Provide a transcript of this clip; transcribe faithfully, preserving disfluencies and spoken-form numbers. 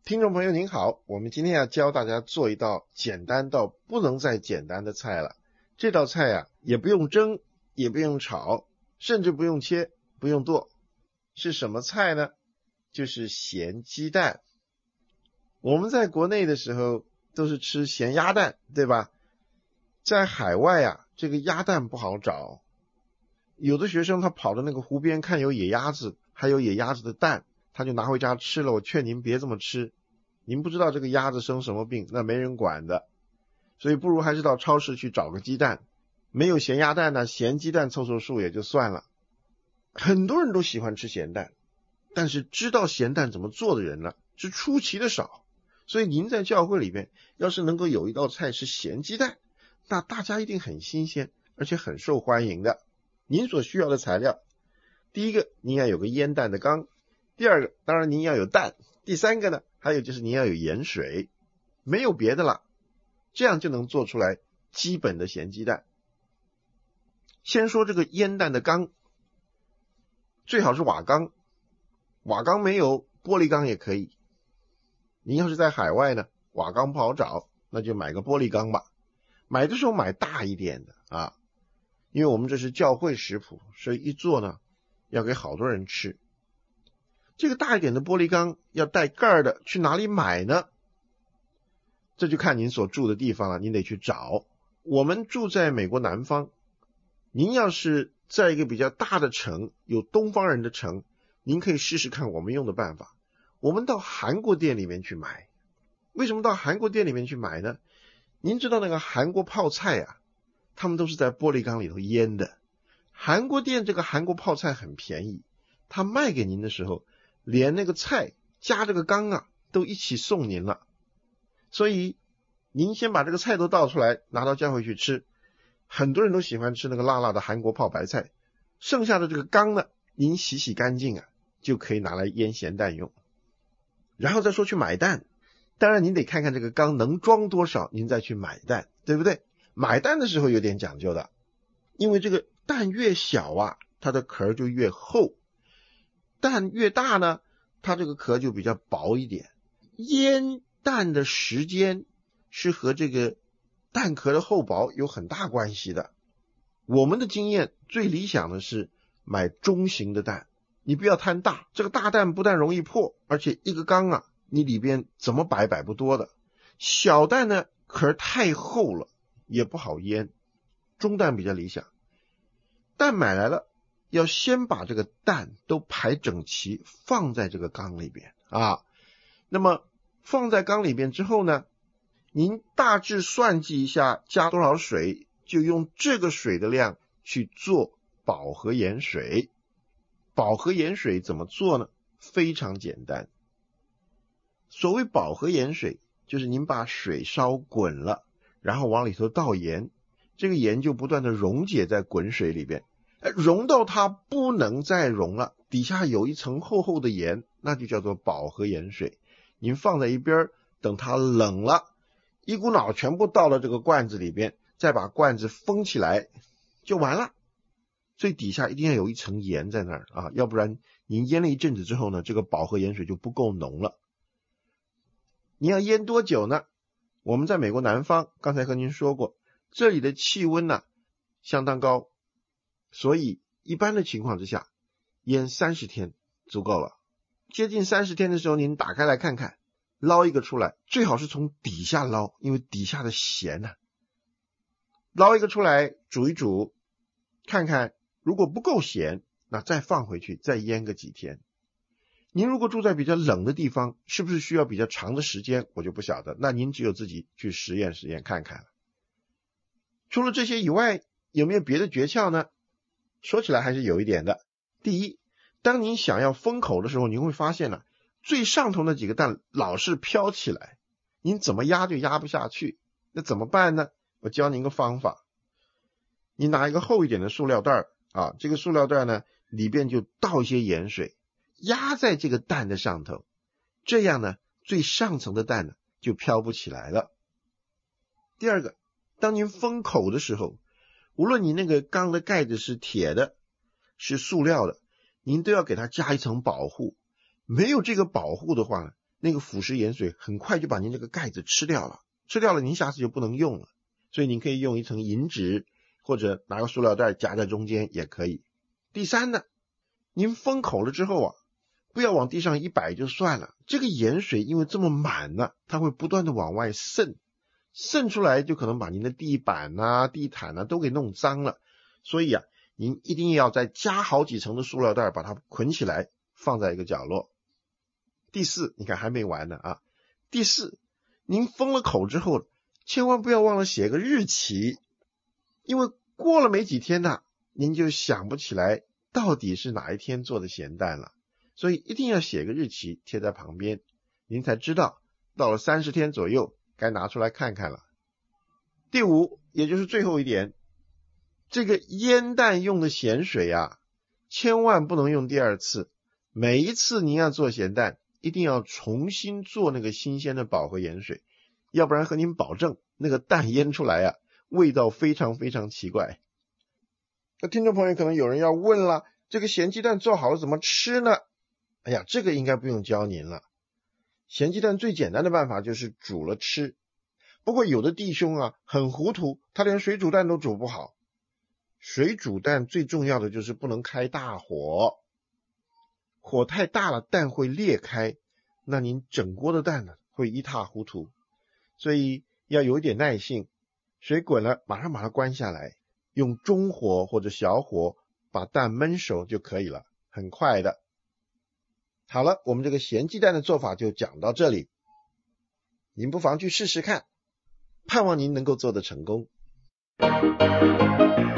听众朋友您好，我们今天要教大家做一道简单到不能再简单的菜了。这道菜啊，也不用蒸，也不用炒，甚至不用切，不用剁。是什么菜呢？就是咸鸡蛋。我们在国内的时候都是吃咸鸭蛋，对吧？在海外啊，这个鸭蛋不好找。有的学生他跑到那个湖边看有野鸭子，还有野鸭子的蛋，他就拿回家吃了。我劝您别这么吃，您不知道这个鸭子生什么病，那没人管的。所以不如还是到超市去找个鸡蛋，没有咸鸭蛋呢，咸鸡蛋凑凑数也就算了。很多人都喜欢吃咸蛋，但是知道咸蛋怎么做的人呢，是出奇的少。所以您在教会里面要是能够有一道菜是咸鸡蛋，那大家一定很新鲜，而且很受欢迎的。您所需要的材料，第一个您要有个腌蛋的缸，第二个当然您要有蛋，第三个呢还有就是您要有盐水，没有别的了，这样就能做出来基本的咸鸡蛋。先说这个腌蛋的缸，最好是瓦缸，瓦缸没有玻璃缸也可以。您要是在海外呢，瓦缸不好找，那就买个玻璃缸吧。买的时候买大一点的啊，因为我们这是教会食谱，所以一做呢要给好多人吃。这个大一点的玻璃缸要带盖的，去哪里买呢？这就看您所住的地方了，您得去找。我们住在美国南方，您要是在一个比较大的城，有东方人的城，您可以试试看我们用的办法。我们到韩国店里面去买。为什么到韩国店里面去买呢？您知道那个韩国泡菜啊，他们都是在玻璃缸里头腌的。韩国店这个韩国泡菜很便宜，他卖给您的时候连那个菜加这个缸啊都一起送您了。所以您先把这个菜都倒出来，拿到教会去吃。很多人都喜欢吃那个辣辣的韩国泡白菜，剩下的这个缸呢，您洗洗干净啊，就可以拿来腌咸蛋用。然后再说去买蛋，当然您得看看这个缸能装多少，您再去买蛋，对不对？买蛋的时候有点讲究的，因为这个蛋越小啊，它的壳就越厚，蛋越大呢，它这个壳就比较薄一点。腌蛋的时间是和这个蛋壳的厚薄有很大关系的。我们的经验最理想的是买中型的蛋，你不要贪大，这个大蛋不但容易破，而且一个缸啊，你里边怎么摆摆不多的。小蛋呢，壳太厚了，也不好腌，中蛋比较理想。蛋买来了，要先把这个蛋都排整齐，放在这个缸里边啊。那么放在缸里边之后呢，您大致算计一下加多少水，就用这个水的量去做饱和盐水。饱和盐水怎么做呢？非常简单。所谓饱和盐水，就是您把水烧滚了，然后往里头倒盐，这个盐就不断的溶解在滚水里边，溶到它不能再溶了，底下有一层厚厚的盐，那就叫做饱和盐水。您放在一边，等它冷了，一股脑全部倒到这个罐子里边，再把罐子封起来就完了。所以底下一定要有一层盐在那儿啊，要不然您腌了一阵子之后呢，这个饱和盐水就不够浓了。你要腌多久呢？我们在美国南方，刚才和您说过，这里的气温呢相当高，所以一般的情况之下，腌三十天足够了。接近三十天的时候，您打开来看看，捞一个出来，最好是从底下捞，因为底下的咸呢、啊。捞一个出来煮一煮，看看如果不够咸，那再放回去，再腌个几天。您如果住在比较冷的地方，是不是需要比较长的时间？我就不晓得，那您只有自己去实验实验看看了。除了这些以外，有没有别的诀窍呢？说起来还是有一点的。第一，当您想要封口的时候，您会发现呢、啊，最上头那几个蛋老是飘起来，您怎么压就压不下去，那怎么办呢？我教您一个方法。你拿一个厚一点的塑料袋啊，这个塑料袋呢里边就倒一些盐水，压在这个蛋的上头，这样呢最上层的蛋呢就飘不起来了。第二个，当您封口的时候，无论你那个缸的盖子是铁的是塑料的，您都要给它加一层保护。没有这个保护的话呢， 那个腐蚀盐水很快就把您这个盖子吃掉了，吃掉了您下次就不能用了。所以您可以用一层银纸，或者拿个塑料袋夹在中间也可以。第三呢，您封口了之后啊，不要往地上一摆就算了，这个盐水因为这么满呢，它会不断的往外渗，渗出来就可能把您的地板啊、地毯啊都给弄脏了。所以啊，您一定要再加好几层的塑料袋把它捆起来，放在一个角落。第四，你看还没完呢啊！第四，您封了口之后，千万不要忘了写个日期，因为过了没几天呢，您就想不起来到底是哪一天做的咸蛋了。所以一定要写个日期贴在旁边，您才知道到了三十天左右该拿出来看看了。第五，也就是最后一点，这个腌蛋用的咸水啊，千万不能用第二次。每一次您要做咸蛋，一定要重新做那个新鲜的饱和盐水，要不然和您保证那个蛋腌出来啊，味道非常非常奇怪。那听众朋友可能有人要问了，这个咸鸡蛋做好了怎么吃呢？哎呀，这个应该不用教您了。咸鸡蛋最简单的办法就是煮了吃。不过有的弟兄啊很糊涂，他连水煮蛋都煮不好。水煮蛋最重要的就是不能开大火，火太大了蛋会裂开，那您整锅的蛋呢会一塌糊涂。所以要有一点耐性，水滚了马上把它关下来，用中火或者小火把蛋焖熟就可以了，很快的。好了，我们这个咸鸡蛋的做法就讲到这里，您不妨去试试看，盼望您能够做得成功。